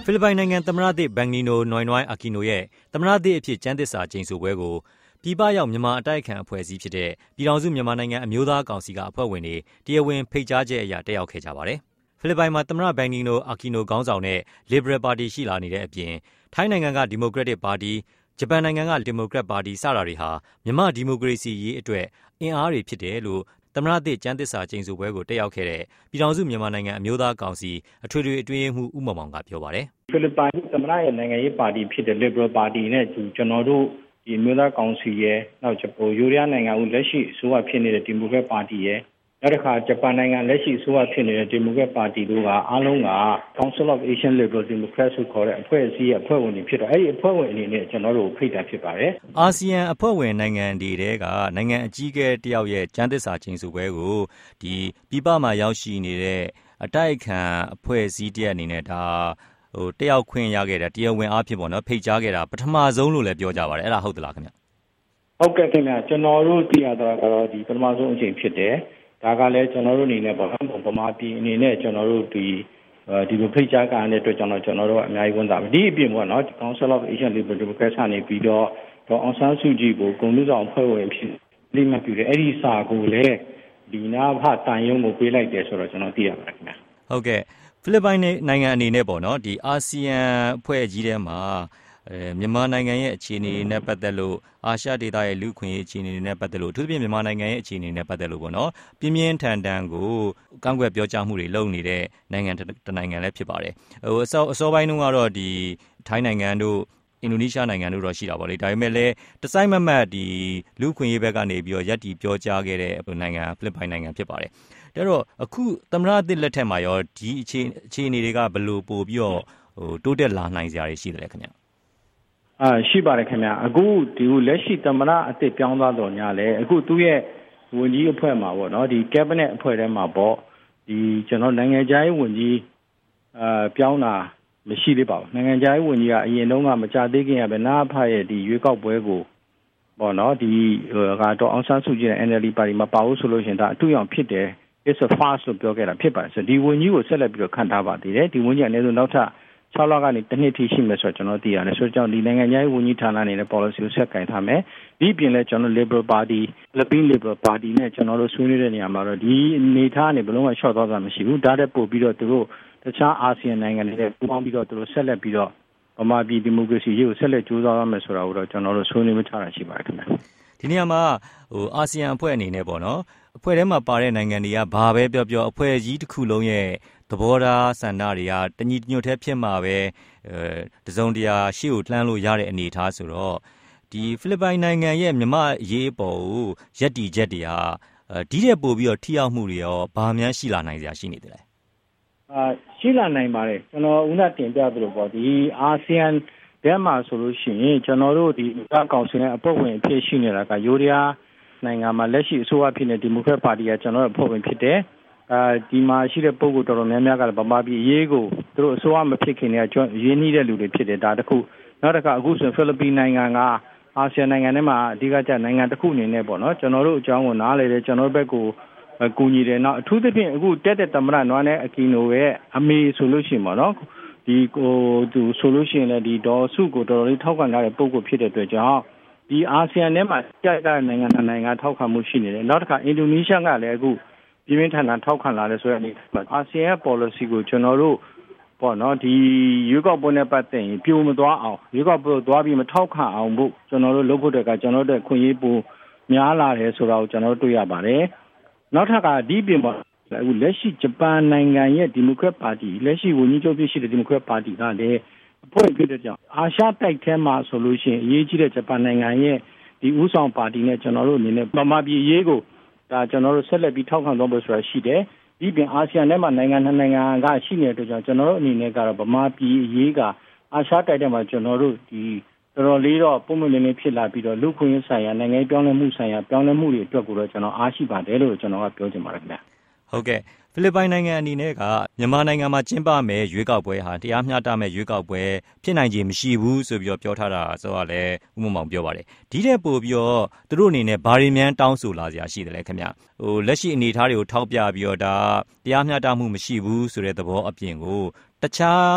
ဖိလစ်ပိုင်နိုင်ငံသမ္မတသစ် Benigno Noynoy Aquino ရဲ့သမ္မတသစ်အဖြစ်ကျမ်းသစ္စာကျိန်ဆိုပွဲကိုပြည်ပရောက်မြန်မာအတိုက်အခံအဖွဲ့အစည်းဖြစ်တဲ့ပြည်ထောင်စုမြန်မာနိုင်ငံအမျိုးသားကောင်စီကအဖွဲ့ဝင်တွေတရားဝင်ဖိတ်ကြားချက်အရတက်ရောက်ခဲ့ကြပါတယ်။ဖိလစ်ပိုင်မှာသမ္မတ Benigno Aquino ခေါင်းဆောင်တဲ့ Liberal Party ရှိလာနေတဲ့အပြင်ထိုင်းနိုင်ငံက Democratic Party ဂျပန်နိုင်ငံက Democrat Party စတာတွေဟာမြန်မာဒီမိုကရေစီရေးအတွက်အင်အားတွေဖြစ်တယ်လို့သမ္မတသစ်ကျမ်းသစ္စာကျိန်ဆိုပွဲကိုတက်ရောက်ခဲ့တဲ့ပြည်ထောင်စုမြန်မာနိုင်ငံအမျိုးသားကောင်စီအထွေထွေအတွင်းရေးမှူးဦးမောင်မောင်ကပြောပါတယ်ဖိလစ်ပိုင်သမ္မတရဲ့နိုင်ငံရေးပါတီဖြစ်တဲ့ Liberal Party နဲ့ကျွန်တော်တို့ဒီမျိုးသားကောင်စီရဲ့နောက်ယူရီးယားနိုင်ငံဦးလက်ရှိအစိုးရဖြစ်နေတဲ့ Democrat Party ရဲ့နောက်တစ်ခါဂျပန်နိုင်ငံလက်ရှိအစိုးရဖြစ်နေတဲ့ Democrat Party တို့ကအားလုံးက Council of Asian Liberal Democrats ဆိုခေါ်တဲ့အဖွဲ့အစည်းရဲ့အဖွဲ့ဝင်တွေဖြစ်တော့အဲ့ဒီအဖွဲ့ဝင်အနေနဲ့ကျွန်တော်တို့ဖိတ်တာဖြစ်ပါတယ်အာဆီယံအဖွဲ့ဝင်နိုင်ငံတွေတဲကနိုင်ငံအကြီးအကဲတယောက်ရဲ့ကျမ်းသစ္စာကျိန်ဆိုပွဲကိုဒီပြည်ပမှာရောက်ရှိနေတဲ့အတိုက်အခံအဖွဲ့အစည်းတရက်အနေနဲ့ဒါတယောက်ခွင့်ရခဲ့တယ်တရားဝင်အားဖြင့်ပေါ့နော်ဖိတ်ကြားခဲ့တာပထမဆုံးလို့လည်းပြောကြပါတယ်အဲ့ဒါဟုတ်သလားခင်ဗျဟုတ်ကဲ့ခင်ဗျကျွန်တော်တို့သိရတာကတော့ဒီပထမဆုံးအချိန်ဖြစ်တယ်ဒါကလည်းကျွန်တော်တို့အနေနဲ့ပေါ့ဗမာပြည်အနေနဲ့ကျွန်တော်တို့ဒီလိုဖိတ်ကြားการတဲ့အတွက်ကျွန်တော်တို့အများကြီးဝန်တာဒီအပြင်ပေါ့နော် Council of Asian Liberal Democrats ကနေပြီးတော့အောင်ဆန်းစုကြည်ကိုဂုဏ်ပြုဆောင်ဖွဲ့ဝင်ဖြစ်လိမ့်မှပြုတယ်အဲ့ဒီစာကိုလည်းဒီနာဖတန်ယုံကိုပေးလိုက်တယ်ဆိုတော့ကျွန်တော်သိရပါတယ်ခင်ဗျဟုတ်ကဲ့ဖိလစ်ပိုင်နိုင်ငံအနေနဲ့ပေါ့နော်ဒီအာဆီယံအဖွဲ့ကြီးထဲမှာမြန်မာနိုင်ငံရဲ့အခြေအနေနဲ့ပတ်သက်လို့အာရှဒေသရဲ့လူ့ခွင့်ရေးအခြေအနေနဲ့ပတ်သက်လို့အထူးသဖြင့်မြန်မာနိုင်ငံရဲ့အခြေအနေနဲ့ပတ်သက်လို့ပေါ့နော်ပြင်းပြင်းထန်ထန်ကိုကန့်ကွက်ပြောကြားမှုတွေလုပ်နေတဲ့နိုင်ငံတစ်နိုင်ငံလည်းဖြစ်ပါတယ်အစောပိုင်းတုန်းကတော့ဒီထိုင်းနိုင်ငံတို့အင်ဒိုနီးရှားနိုင်ငံတို့တော့ရှိတာပေါ့လေဒါပေမဲ့လည်းတစိုက်မတ်ဒီလူ့ခွင့်ရေးဘက်ကနေပြီးတော့ရပ်တည်ပြောကြားခဲ့တဲ့နိုင်ငံဖိလစ်ပိုင်နိုင်ငံဖြစ်ပါတယ်ဒါတော့အခုသမ္မတသစ်လက်ထက်မှာရောဒီအခြေအနေတွေကဘယ်လိုပို့ပြီးတော့တိုးတက်လာနိုင်စရာတွေရှိတယ်လဲခင်ဗျရှိပါတယ်ခင်ဗျအခုဒီလက်ရှိသမ္မတအသစ်ပြောင်းသွားတော့ညာလဲအခုသူ့ရဲ့ဝန်ကြီးအဖွဲ့မှာပေါ့နော်ဒီ cabinet အဖွဲ့ထဲမှာပေါ့ဒီကျွန်တော်နိုင်ငံခြားရေးဝန်ကြီးပြောင်းတာမရှိသေးပါဘူးနိုင်ငံခြားရေးဝန်ကြီးကအရင်တုန်းကမကြသေးခင်ကပဲနာဖရဲ့ဒီရွေးကောက်ပွဲကိုပေါ့နော်ဒီကတော့အောင်ဆန်းစုကြည်နဲ့ NLD ပါတီမှာပါဖို့ဆိုလို့ရှိရင်ဒါအတူအောင်ဖြစ်တယ် it's a fast လို့ပြောခဲ့တာဖြစ်ပါတယ်ဆိုဒီဝန်ကြီးကိုဆက်လက်ပြီးတော့ခန့်ထားပါသေးတယ်ဒီဝန်ကြီးအနေနဲ့နောက်ထပ်6လကနေတစ်နှစ်ထိရှိမယ်ဆိုတော့ကျွန်တော်သိရတယ်ဆိုတော့ဒီနိုင်ငံခြားရေးဝန်ကြီးဌာနအနေနဲ့ policy ကိုဆက်ကင်ထားမယ်ဒီပြင်လဲကျွန်တော် Liberal Party Philippine Liberal Party နဲ့ကျွန်တော်တို့ဆွေးနွေးတဲ့နေရာမှာတော့ဒီအနေထားနဲ့ဘယ်လုံးဝ short သွားတာမရှိဘူးဒါတက်ပို့ပြီးတော့သူတို့တခြားအာဆီယံနိုင်ငံတွေနဲ့ပူးပေါင်းပြီးတော့သူတို့ဆက်လက်ပြီးတော့ဗမာပြည်ဒီမိုကရေစီရေးကိုဆက်လက်ကြိုးစားရမယ်ဆိုတာကိုတော့ကျွန်တော်တို့ဆွေးနွေးထားတာရှိပါတယ်ခင်ဗျဒီနေရာမှာအာဆီယံအဖွဲ့အနေနဲ့ပေါ့နော်အဖွဲ့ထဲမှာပါတဲ့နိုင်ငံတွေကဘာပဲပြောအဖွဲ့ကြီးတစ်ခုလုံးရဲ့သဘောထားဆန္ဒတွေကတညီညွတ်ထဲဖြစ်မှာပဲတစုံတရာရှေ့ကိုလှမ်းလို့ရတဲ့အနေအထားဆိုတော့ဒီဖိလစ်ပိုင်နိုင်ငံရဲ့မြန်မာရေးပေါ်ကိုရပ်တည်ချက်တွေဟာဒီတဲ့ပို့ပြီးတော့ထိရောက်မှုတွေရောဘာမှန်းရှိလာနိုင်စရာရှိနေတယ်လဲရှိလာနိုင်ပါတယ်ကျွန်တော်ဦးနာတင်ပြသလိုပေါ့ဒီအာဆီယံတဲမှာဆိုလို့ရှိရင်ကျွန်တော်တို့ဒီကောင်စီရဲ့အဖွဲ့ဝင်အဖြစ်ရှိနေတာကယူရီးယားနိုင်ငံမှာလက်ရှိအစိုးရဖြစ်နေတဲ့ Democrat Party ကကျွန်တော်တို့အဖွဲ့ဝင်ဖြစ်တယ်ဒီမှာရှိတဲ့ပုဂ္ဂိုလ်တော်တော်များများကဗမာပြည်အရေးကိုသူတို့အစိုးရမဖြစ်ခင်ကရင်းနှီးတဲ့လူတွေဖြစ်တယ်ဒါတခုနောက်တစ်ခါအခုဆိုဖိလစ်ပိုင်နိုင်ငံကအာဆီယံနိုင်ငံထဲမှာအဓိကကျနိုင်ငံတစ်ခုအနေနဲ့ပေါ့နော်ကျွန်တော်တို့အကြောင်းကိုနားလည်တယ်ကျွန်တော်တို့ဘက်ကိုကူညီတယ်နောက်အထူးသဖြင့်အခုတက်တဲ့သမ္မတနွားနဲ့အကီနိုရဲ့အမေဆိုလို့ရှိရင်ပေါ့နော်ဒီသူဆိုလို့ရှိရင်လည်းဒီဒေါ်စုကိုတော်တော်လေးထောက်ခံထားတဲ့ပုဂ္ဂိုလ်ဖြစ်တဲ့အတွက်ကြောင့်ဒီအာဆီယံထဲမှာကြိုက်တဲ့နိုင်ငံထောက်ခံမှုရှိနေတယ်နောက်တစ်ခါအင်ဒိုနီးရှားကလည်းအခုပြင်းပြင်းထန်ထန်ထောက်ခံလာတယ်ဆိုတဲ့အနေနဲ့အာဆီယံရဲ့ policy ကိုကျွန်တော်တို့ပေါ့နော်ဒီရွေးကောက်ပွဲနဲ့ပတ်သက်ရင်ပြိုမသွားအောင်ရွေးကောက်ပွဲသွားပြီးမထောက်ခံအောင်ဖို့ကျွန်တော်တို့လုပ်ဖို့တက်ကကျွန်တော်တို့ခွင့်ရေးပိုများလာတယ်ဆိုတာကိုကျွန်တော်တို့တွေ့ရပါတယ်နောက်ထပ်ကဒီပြင်ပေါ့အခုလက်ရှိဂျပန်နိုင်ငံရဲ့ Democrat Party လက်ရှိဝန်ကြီးချုပ်ဖြစ်ရှိတဲ့ Democrat Party ကလည်းအဖွဲ့ဖြစ်တဲ့ကြောင့်အာရှတိုက်ထဲမှာဆိုလို့ရှိရင်အရေးကြီးတဲ့ဂျပန်နိုင်ငံရဲ့ဒီဥဆောင်ပါတီနဲ့ကျွန်တော်တို့အနေနဲ့ဗမာပြည်အရေးကိုဒါကျွန်တော်တို့ဆက်လက်ပြီးထောက်ခံသွားဖို့ဆိုတာရှိတယ်ဒီပြင်အာဆီယံထဲမှာနိုင်ငံနိုင်ငံကရှိနေတဲ့အတွက်ကြောင့်ကျွန်တော်တို့အနေနဲ့ကတော့ဗမာပြည်အရေးကအာရှတိုက်ထဲမှာကျွန်တော်တို့ဒီတော်တော်လေးတော့ပုံမှန်လေးဖြစ်လာပြီးတော့လူခွင့်ရေးဆိုင်ရာနိုင်ငံပြောင်းလဲမှုဆိုင်ရာပြောင်းလဲမှုတွေအတွက်ကိုတော့ကျွန်တော်အားရှိပါတယ်လို့ကျွန်တော်ကပြောချင်ပါတယ်ခင်ဗျဟုတ်ကဲ့ဖိလစ်ပိုင်နိုင်ငံအနေနဲ့ကမြန်မာနိုင်ငံမှာကျင်းပမယ်ရွေးကောက်ပွဲဟာတရားမျှတမဲ့ရွေးကောက်ပွဲဖြစ်နိုင်ခြေမရှိဘူးဆိုပြီးတော့ပြောထားတာဆိုတော့လည်းဦးမောင်ပြောပါတယ်ဒီတဲ့ပို့ပြီးတော့သူတို့အနေနဲ့ဘာတွေများတောင်းဆိုလာစရာရှိတယ်လဲခင်ဗျလက်ရှိအနေအထားတွေကိုထောက်ပြပြီးတော့ဒါတရားမျှတမှုမရှိဘူးဆိုတဲ့သဘောအပြင်ကိုတခြား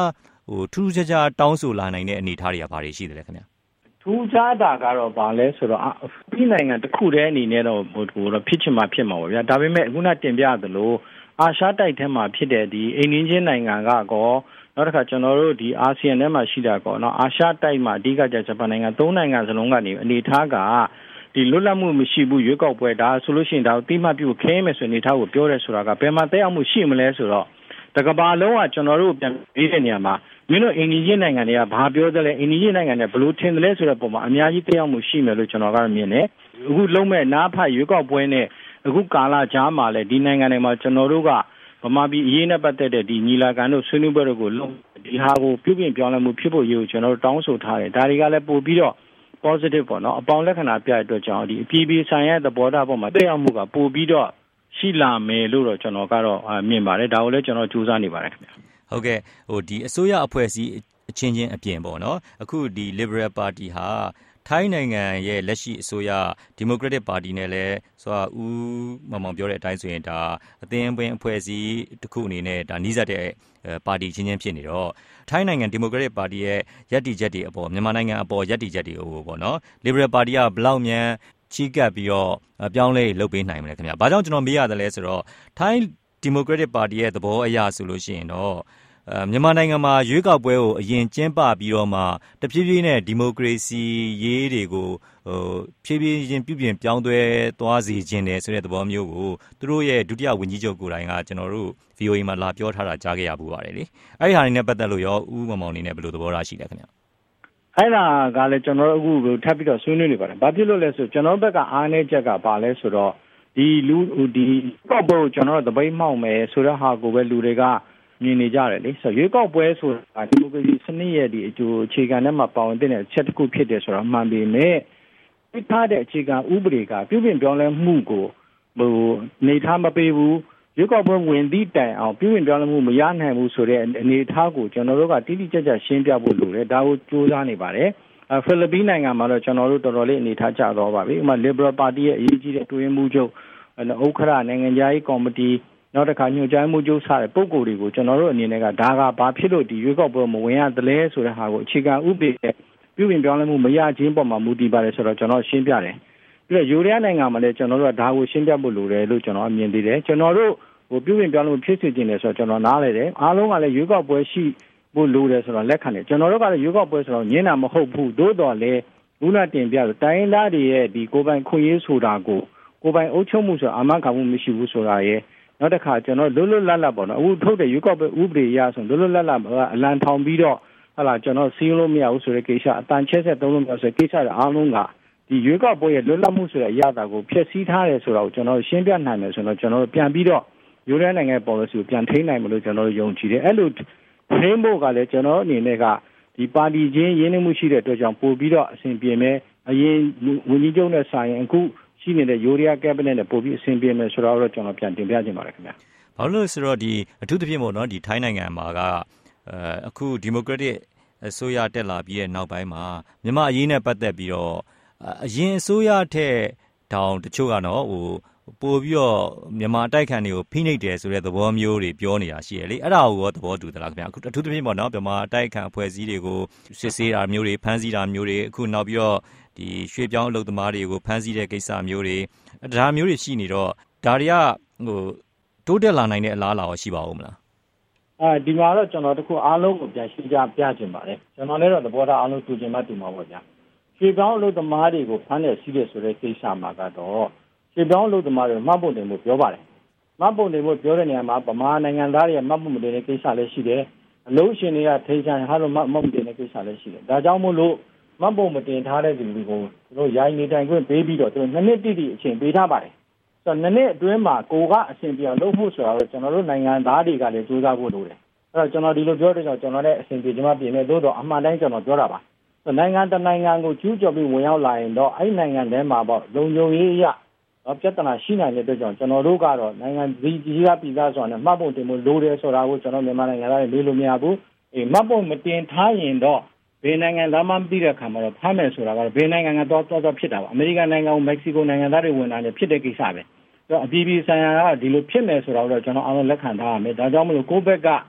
ထူးခြားခြားတောင်းဆိုလာနိုင်တဲ့အနေအထားတွေကဘာတွေရှိတယ်လဲခင်ဗျာထူးခြားတာကတော့ဗာလဲဆိုတော့ပြည်နိုင်ငံတစ်ခုတည်းအနေနဲ့တော့ဖြစ်ချင်မှဖြစ်မှာပါဗျာဒါပေမဲ့အခုနတင်ပြသလိုအာရှတိုက်ထဲမှာဖြစ်တဲ့ဒီအိမ်နီးချင်းနိုင်ငံကကောနောက်တစ်ခါကျွန်တော်တို့ဒီအာဆီယံထဲမှာရှိတာကောနော်အာရှတိုက်မှာအဓိကကျဂျပန်နိုင်ငံ၃နိုင်ငံစလုံးကနေအနေထားကဒီလွတ်လပ်မှုမရှိဘူးရွေးကောက်ပွဲဒါဆိုလို့ရှိရင်ဒါကိုတိမှတ်ပြုခင်းမယ်ဆိုနေထားကိုပြောရဲဆိုတာကဘယ်မှာတက်အောင်မှုရှိမလဲဆိုတော့တကဘာလုံးကကျွန်တော်တို့ပြန်ပြီးတဲ့နေရာမှာမင်းတို့အိန္ဒိယနိုင်ငံတွေကဘာပြောသလဲအိန္ဒိယနိုင်ငံတွေဘလို့ထင်တယ်လဲဆိုတဲ့ပုံမှာအများကြီးတက်အောင်မှုရှိမယ်လို့ကျွန်တော်ကတော့မြင်တယ်အခုလုံးမဲ့နားဖတ်ရွေးကောက်ပွဲနဲ့အခုကာလကြားမှာလဲဒီနိုင်ငံတွေမှာကျွန်တော်တို့ကဗမာပြည်အရေးနဲ့ပတ်သက်တဲ့ဒီညီလာခံတို့ဆွေးနွေးပွဲတို့ကိုလုံးဒီဟာကိုပြုပြင်ပြောင်းလဲမှုဖြစ်ဖို့ရည်ကိုကျွန်တော်တို့တောင်းဆိုထားတယ်ဒါတွေကလည်းပို့ပြီးတော့ positive ပေါ့နော်အပေါင်းလက္ခဏာပြတဲ့အတွက်ကြောင့်ဒီအပြည်ပြည်ဆိုင်ရာသဘောထားပေါ်မှာတက်ရောက်မှုကပို့ပြီးတော့ရှိလာမယ်လို့တော့ကျွန်တော်ကတော့မြင်ပါတယ်ဒါကိုလည်းကျွန်တော်ကြိုးစားနေပါတယ်ခင်ဗျဟုတ်ကဲ့ဒီအစိုးရအဖွဲ့အစည်းအချင်းချင်းအပြင်ပေါ့နော်အခုဒီ Liberal Party ဟာထိုင်းနိုင်ငံရဲ့လက်ရှိအစိုးရ Democratic Party နဲ့လည်းဆိုတော့ဦးမောင်ပြောတဲ့အတိုင်းဆိုရင်ဒါအသင်းအဖွဲ့အစည်းတစ်ခုအနေနဲ့ဒါနှီးစပ်တဲ့ပါတီချင်းချင်းဖြစ်နေတော့ထိုင်းနိုင်ငံ Democratic Party ရဲ့ယက်တီချက်တွေအပေါ်မြန်မာနိုင်ငံအပေါ်ယက်တီချက်တွေပေါ့နော် Liberal Party ကဘလောက်မြန်ချီးကပ်ပြီးတော့ပြောင်းလဲလုပ်ပေးနိုင်မလဲခင်ဗျာ။ဘာကြောင့်ကျွန်တော်မေးရတယ်လဲဆိုတော့ထိုင်း Democratic Party ရဲ့သဘောအရဆိုလို့ရှိရင်တော့မြန်မာနိုင်ငံမှာရွေးကောက်ပွဲကိုအရင်ကျင်းပပြီးတော့မှတဖြည်းဖြည်းနဲ့ဒီမိုကရေစီရေးတွေကိုဖြည်းဖြည်းချင်းပြုပြင်ပြောင်းလဲသွားစေခြင်းတယ်ဆိုတဲ့သဘောမျိုးကိုသူတို့ရဲ့ဒုတိယဝန်ကြီးချုပ်ကိုယ်တိုင်ကကျွန်တော်တို့ VOA မှာလာပြောထားတာကြားခဲ့ရပူပါတယ်လေ။အဲ့ဒီဟာတွေနဲ့ပတ်သက်လို့ရောဦးမောင်အနေနဲ့ဘယ်လိုသဘောထားရှိလဲခင်ဗျ။အဲ့ဒါကလည်းကျွန်တော်တို့အခုထပ်ပြီးတော့ဆွေးနွေးနေပါတယ်။ဘာဖြစ်လို့လဲဆိုကျွန်တော်ဘက်ကအားနည်းချက်ကဘာလဲဆိုတော့ဒီကောက်ပွဲကိုကျွန်တော်တို့သပိတ်မှောက်မယ်ဆိုတဲ့ဟာကိုပဲလူတွေကမြင်နေကြတယ်လေဆိုရွေးကောက်ပွဲဆိုတာဒီမိုကရေစီစနစ်ရဲ့ဒီအကျိုးအခြေခံနဲ့မှာပါဝင်တဲ့အချက်တစ်ခုဖြစ်တယ်ဆိုတာမှန်ပေမဲ့ပြထားတဲ့အခြေခံဥပဒေကပြုပြင်ပြောင်းလဲမှုကိုနေထားမပေးဘူးရွေးကောက်ပွဲဝင်သည့်တိုင်အောင်ပြုပြင်ပြောင်းလဲမှုမရနိုင်ဘူးဆိုတဲ့အနေအထားကိုကျွန်တော်တို့ကတိတိကျကျရှင်းပြဖို့လိုတယ်ဒါကိုစူးစမ်းနေပါတယ်ဖိလစ်ပိုင်နိုင်ငံမှာတော့ကျွန်တော်တို့တော်တော်လေးအနေထားကျတော့ပါပြီဥပမာ Liberal Party ရဲ့အရေးကြီးတဲ့တွင်းမှုချုပ်ဥက္ခရာနိုင်ငံခြားရေးကော်မတီနောက်တစ်ခါညွှန်ကြားမှုချုပ်စားတဲ့ပုံကိုယ်တွေကိုကျွန်တော်တို့အနေနဲ့ကဒါကဘာဖြစ်လို့ဒီရွေးကောက်ပွဲမဝင်ရသလဲဆိုတဲ့ဟာကိုအခြေခံဥပဒေပြုပြင်ပြောင်းလဲမှုမရခြင်းပေါ်မှာမူတည်ပါတယ်ဆိုတော့ကျွန်တော်ရှင်းပြတယ်ပြီးတော့ယူရီးယားနိုင်ငံမှာလည်းကျွန်တော်တို့ကဒါကိုရှင်းပြဖို့လိုတယ်လို့ကျွန်တော်အမြင်သေးတယ်ကျွန်တော်တို့ပြုပြင်ပြောင်းလဲမှုဖြစ်စေခြင်းတယ်ဆိုတော့ကျွန်တော်နားလည်တယ်အားလုံးကလည်းရွေးကောက်ပွဲရှိဖို့လိုတယ်ဆိုတော့လက်ခံတယ်ကျွန်တော်တို့ကလည်းရွေးကောက်ပွဲဆိုတော့ညင်းတာမဟုတ်ဘူးသို့တော်လည်းခုနတင်ပြလို့တိုင်းသားတွေရဲ့ဒီကိုယ်ပိုင်ခွင့်ရေးဆိုတာကိုကိုယ်ပိုင်အုပ်ချုပ်မှုဆိုအာမခံမှုမရှိဘူးဆိုတာရဲ့နောက်တစ်ခါကျွန်တော်လွတ်လွတ်လပ်လပ်ပေါ့နော်အခုထုတ်တဲ့ရွေးကောက်ပွဲဥပဒေအရဆိုလွတ်လွတ်လပ်လပ်အလံထောင်ပြီးတော့ဟာလာကျွန်တော်စီးလို့မရဘူးဆိုတဲ့ကိစ္စအတန်ချက်ဆက်သုံးလို့မရဆိုတဲ့ကိစ္စတွေအားလုံးကဒီရွေးကောက်ပွဲရဲ့လွတ်လပ်မှုဆိုတဲ့အရာတာကိုဖျက်ဆီးထားတယ်ဆိုတော့ကျွန်တော်ရှင်းပြနိုင်မယ်ဆိုတော့ကျွန်တော်ပြန်ပြီးတော့ယူရဲနိုင်ငံ policy ကိုပြန်ထိန်းနိုင်မလို့ကျွန်တော်ယုံကြည်တယ်အဲ့လိုထိန်းဖို့ကလည်းကျွန်တော်အနေနဲ့ကဒီပါတီချင်းရင်းနှီးမှုရှိတဲ့အတွက်ကြောင့်ပို့ပြီးတော့အဆင်ပြေမယ်အရင်ဝန်ကြီးချုပ်နဲ့ဆိုင်ရင်အခုရှိနေတဲ့ယူရီးယားကက်ဘိနက်နဲ့ပို့ပြီးအဆင်ပြေမယ်ဆိုတော့ကျွန်တော်ပြန်တင်ပြခြင်းပါတယ်ခင်ဗျာဘာလို့လဲဆိုတော့ဒီအထူးသဖြင့်ပေါ့နော်ဒီထိုင်းနိုင်ငံမှာကအခုဒီမိုကရက်တစ်အစိုးရတက်လာပြီးတဲ့နောက်ပိုင်းမှာမြန်မာအရေးနဲ့ပတ်သက်ပြီးတော့အရင်အစိုးရထက်တောင်တချို့ကတော့ပို့ပြီးတော့မြန်မာတိုက်ခိုက်တွေကိုဖိနှိပ်တယ်ဆိုတဲ့သဘောမျိုးတွေပြောနေတာရှိရလေအဲ့ဒါကိုရောသဘောတူသလားခင်ဗျာအခုအထူးသဖြင့်ပေါ့နော်မြန်မာတိုက်ခိုက်အဖွဲ့အစည်းတွေကိုစစ်ဆေးတာမျိုးတွေဖမ်းဆီးတာမျိုးတွေအခုနောက်ပြီးတော့ဒီရွှေပြောင်းအလုပ်သမားတွေကိုဖမ်းဆီးတဲ့ကိစ္စမျိုးတွေဒါမျိုးတွေရှိနေတော့ဒါတွေကတိုးတက်လာနိုင်တဲ့အလားအလာရှိပါဦးမလားဒီမှာတော့ကျွန်တော်တို့အားလုံးကိုပြန်ရှင်းပြခြင်းပါတယ်ကျွန်တော်လည်းတော့သဘောထားအားလုံးတူချင်မှတူမှာပေါ့ဗျာရွှေပြောင်းအလုပ်သမားတွေကိုဖမ်းတယ်ဆီးတယ်ဆိုတဲ့ကိစ္စမှာကတော့ရွှေပြောင်းအလုပ်သမားတွေမှတ်ပုံတင်မှုပြောပါတယ်မှတ်ပုံတင်မှုပြောတဲ့နေရာမှာဗမာနိုင်ငံသားတွေမှတ်ပုံမတင်တဲ့ကိစ္စလည်းရှိတယ်အလုပ်ရှင်တွေကထိန်းချန်ဟာလို့မှတ်ပုံတင်တဲ့ကိစ္စလည်းရှိတယ်ဒါကြောင့်မို့လို့မှတ်ပုံမတင်ထားတဲ့သူတွေကိုသူတို့ရိုင်းနေတိုင်ခွင့်ပေးပြီးတော့သူတို့နှစ်နှစ်တိတိအချိန်ပေးထားပါတယ်ဆိုတော့နှစ်နှစ်အတွင်းမှာကိုကအဆင်ပြေအောင်လုပ်ဖို့ဆိုတာတော့ကျွန်တော်တို့နိုင်ငံသားတွေကလည်းစူးစမ်းဖို့လိုတယ်အဲ့တော့ကျွန်တော်ဒီလိုပြောတဲ့ကြောင့်ကျွန်တော်လည်းအဆင်ပြေကျွန်မပြင်မဲ့သို့တော့အမှန်တိုင်းကျွန်တော်ပြောတာပါနိုင်ငံတနိုင်ငံကိုကျူးကျော်ပြီးဝင်ရောက်လာရင်တော့အဲ့နိုင်ငံထဲမှာပေါ့လုံခြုံရေးအရပြဿနာရှိနိုင်တဲ့အတွက်ကြောင့်ကျွန်တော်တို့ကတော့နိုင်ငံကြီးကပြည်သားဆိုတာနဲ့မှတ်ပုံတင်ဖို့လိုတယ်ဆိုတာကိုကျွန်တော်မြန်မာနိုင်ငံသားတွေမေးလို့မရဘူးမှတ်ပုံမတင်ထားရင်တော့ဘယ်နိုင်ငံသားမှမသိတဲ့အခါမှာတော့ဖမ်းမယ်ဆိုတာကတော့ဘယ်နိုင်ငံကတော့ဖြစ်တာပါအမေရိကန်နိုင်ငံကိုမက္ကဆီကိုနိုင်ငံသားတွေဝင်လာတယ်ဖြစ်တဲ့ကိစ္စပဲဆိုတော့အပြည်ပြည်ဆိုင်ရာကဒီလိုဖြစ်မယ်ဆိုတာတော့ကျွန်တော်အားလုံးလက်ခံထားရမယ်ဒါကြောင့်မလို့ကိုယ့်ဘက်က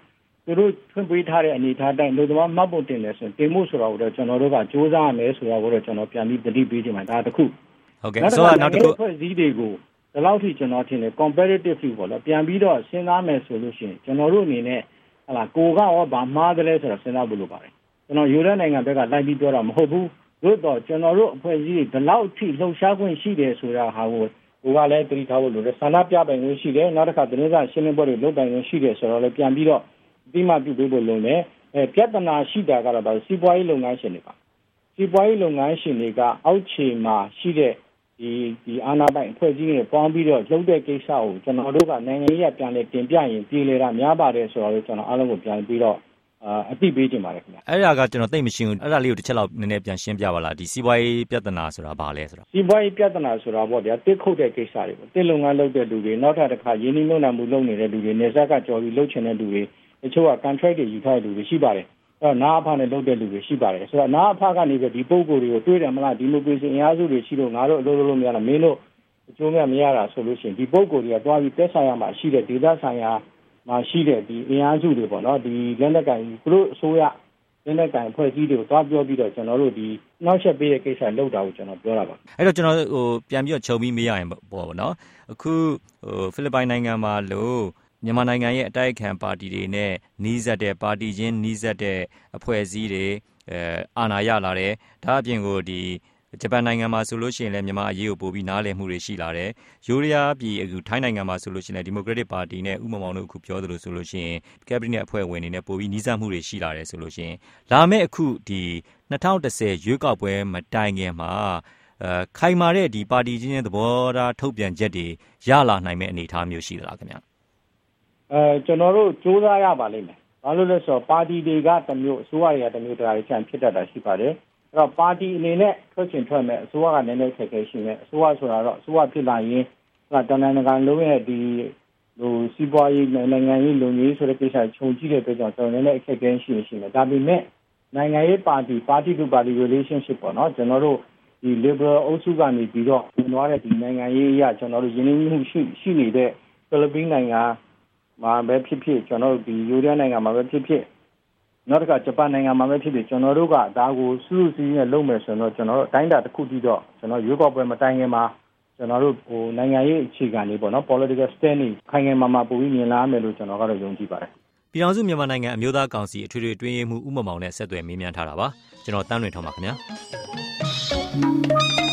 သူတို့ထွန်းပေးထားတဲ့အနေအထားတိုင်းလူသမားမှတ်ဖို့တင်တယ်ဆိုရင်တင်မှုဆိုတော့ကျွန်တော်တို့ကစူးစမ်းရမယ်ဆိုတော့ကျွန်တော်ပြန်ပြီးတတိပေးချင်ပါတယ်ဒါတစ်ခုဟုတ်ကဲ့ဆိုတော့နောက်တစ်ခုဖွဲ့စည်းတွေကိုဒီလောက်ထိကျွန်တော်ထင်တယ် comparatively ပေါ့နော်ပြန်ပြီးတော့စဉ်းစားမယ်ဆိုလို့ရှိရင်ကျွန်တော်တို့အနေနဲ့ဟလာကိုကရောဗာမှားတယ်လဲဆိုတော့စဉ်းစားဖို့လိုပါတယ်ကျွန်တော်ယူရဲနိုင်ငံဘက်ကလိုက်ပြီးပြောတာမဟုတ်ဘူးတို့တော့ကျွန်တော်တို့အဖွဲ့အစည်းတွေဒီလောက်ထိလှုပ်ရှားခွင့်ရှိတယ်ဆိုတာဟာကိုကလည်းတတိထားဖို့လိုတယ်ဆန္ဒပြပိုင်ခွင့်ရှိတယ်နောက်တစ်ခါသတင်းစာရှင်းလင်းပွဲတွေလုပ်ပိုင်ခွင့်ရှိတယ်ဆိုတော့လည်းပြန်ပြီးတော့ဒီမှပြုပေးဖို့လိုတယ်ပြဿနာရှိတာကတော့ဒါစီးပွားရေးလုပ်ငန်းရှင်တွေပါစီးပွားရေးလုပ်ငန်းရှင်တွေကအောက်ခြေမှာရှိတဲ့ဒီအာဏာပိုင်အဖွဲ့အစည်းတွေပေါင်းပြီးတော့လုပ်တဲ့ကိစ္စကိုကျွန်တော်တို့ကနိုင်ငံရေးပြန်လဲတင်ပြရင်ပြည်လေတာများပါတယ်ဆိုတော့ကျွန်တော်အားလုံးကိုပြန်ပြီးတော့အသိပေးချင်ပါတယ်ခင်ဗျအဲ့ဒါကကျွန်တော်သိမရှင်းဘူးအဲ့ဒါလေးကိုတစ်ချက်လောက်နည်းနည်းပြန်ရှင်းပြပါလားဒီစီးပွားရေးပြဿနာဆိုတာဘာလဲဆိုတာစီးပွားရေးပြဿနာဆိုတာပေါ့ဗျာတစ်ခုတ်တဲ့ကိစ္စတွေပေါ့တစ်လုပ်ငန်းလုပ်တဲ့လူတွေနောက်ထပ်တစ်ခါရင်းနှီးမြှုပ်နှံမှုလုပ်နေတဲ့လူတွေနေဆက်ကကြော်ပြီးလုပ်ချင်တဲ့လူတွေတချို့က contract တွေယူထားတဲ့လူတွေရှိပါတယ်အဲ့တော့နားအဖနဲ့လုပ်တဲ့လူတွေရှိပါတယ်ဆိုတော့နားအဖကနေပြီးဒီပုံကိုယ်တွေကိုတွေးတယ်မလားဒီမိုကရေစီအင်အားစုတွေရှိလို့ငါတို့အလုပ်လုပ်လို့မရလားမင်းတို့အကျိုးမဲ့မရတာဆိုလို့ရှိရင်ဒီပုံကိုယ်တွေကတွားပြီးတက်ဆိုင်ရမှာရှိတဲ့ဒေသဆိုင်ရာမှာရှိတဲ့ဒီအင်အားစုတွေပေါ့နော်ဒီလက်နက်ကိုင်သူတို့အစိုးရလက်နက်ကိုင်ဖွဲ့စည်းတွေကိုတွားပြောပြီးတော့ကျွန်တော်တို့ဒီနောက်ဆက်ပေးတဲ့ကိစ္စလောက်တာကိုကျွန်တော်ပြောတာပါအဲ့တော့ကျွန်တော်ပြန်ပြီးတော့ခြုံပြီးမေးရရင်ပေါ့နော်အခုဖိလစ်ပိုင်နိုင်ငံမှာလို့မြန်မာနိုင်ငံရဲ့အတိုက်အခံပါတီတွေနဲ့နှီးစပ်တဲ့ပါတီချင်းနှီးစပ်တဲ့အဖွဲ့အစည်းတွေအာဏာရလာတယ်ဒါအပြင်ကိုဒီဂျပန်နိုင်ငံမှာဆိုလို့ရှိရင်လည်းမြန်မာအရေးကိုပိုပြီးနားလည်မှုတွေရှိလာတယ်။ယူရီးယားပြည်အခုထိုင်းနိုင်ငံမှာဆိုလို့ရှိရင်ဒီမိုကရက်တစ်ပါတီနဲ့ဥမမောင်တို့အခုပြောသလိုဆိုလို့ရှိရင်ကက်ဘိနက်အဖွဲ့ဝင်တွေနဲ့ပိုပြီးနှီးစပ်မှုတွေရှိလာတယ်ဆိုလို့ရှိရင်လာမယ့်အခုဒီ2010ရွေးကောက်ပွဲမတိုင်ခင်မှာခိုင်မာတဲ့ဒီပါတီချင်းသဘောထားထုတ်ပြန်ချက်တွေရလာနိုင်မယ့်အနေအထားမျိုးရှိသလားခင်ဗျ။ကျွန်တော်တို့စူးစမ်းရပါလိမ့်မယ်။ဘာလို့လဲဆိုတော့ပါတီတွေကတစ်မျိုးအစိုးရတွေကတစ်မျိုးတရားတွေချန်ဖြစ်တတ်တာရှိပါတယ်။အဲ့တော့ပါတီအနေနဲ့ထွက်ချင်ထွက်မယ်အစိုးရကနည်းနည်းခက်ခဲရှိမယ်အစိုးရဆိုတာတော့အစိုးရဖြစ်လာရင်တနင်္ဂနွေလုံးရဲ့ဒီစီးပွားရေးနိုင်ငံရေးလုံခြုံရေးဆိုတဲ့ကိစ္စခြုံကြည့်တဲ့အတွက်ကြောင့်ကျွန်တော်လည်းအခက်အခဲရှိမယ်ဒါပေမဲ့နိုင်ငံရေးပါတီto party relationship ပေါ့နော်ကျွန်တော်တို့ဒီ liberal အုပ်စုကနေပြီးတော့ဝင်သွားတဲ့ဒီနိုင်ငံရေးအရာကျွန်တော်တို့ရင်းနှီးမှုရှိနေတဲ့ဖိလစ်ပိုင်နိုင်ငံမှာပဲဖြစ်ဖြစ်ကျွန်တော်တို့ဒီယူရီးယားနိုင်ငံမှာပဲဖြစ်ဖြစ်နောက်တစ်ခါဂျပန်နိုင်ငံမှာပဲဖြစ်ဖြစ်ကျွန်တော်တို့ကဒါကိုစုစုစည်းနဲ့လုပ်မယ်ဆိုတော့ကျွန်တော်တို့အတိုင်းအတာတစ်ခုတည်းတော့ကျွန်တော်ရွေးကောက်ပွဲမတိုင်ခင်မှာကျွန်တော်တို့နိုင်ငံရေးအခြေခံတွေပေါ့နော် political stand ခိုင်ခိုင်မာမာပို့ပြီးမြင်လာမယ်လို့ကျွန်တော်ကတော့ယုံကြည်ပါတယ်ပြည်ထောင်စုမြန်မာနိုင်ငံအမျိုးသားကောင်စီအထွေထွေအတွင်းရေးမှူးဦးမောင်နဲ့ဆက်သွယ်မေးမြန်းထားတာပါကျွန်တော်တန်းလွင်ထောင်းပါခင်ဗျာ